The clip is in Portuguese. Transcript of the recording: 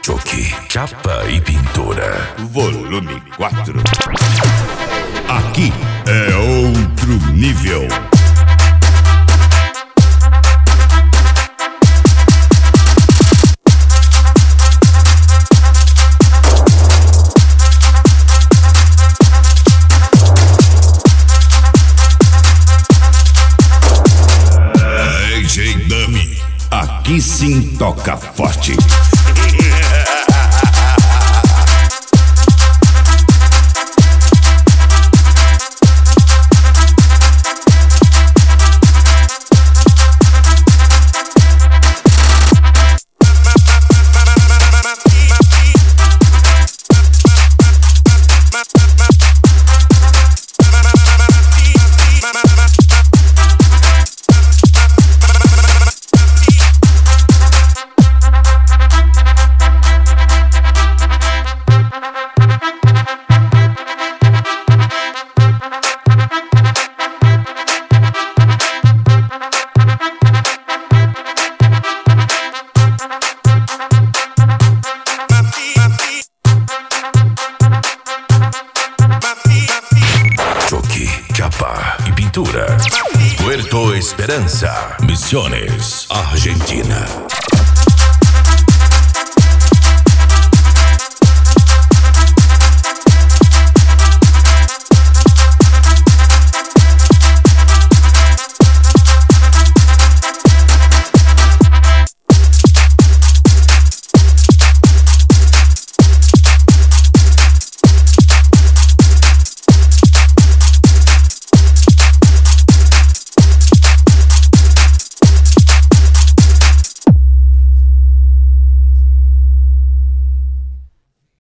Choque, chapa e pintura. Volume 4. Aqui é outro nível. DJ Dummy. Aqui sim toca forte. Chapa y pintura. Puerto Esperanza, Misiones, Argentina.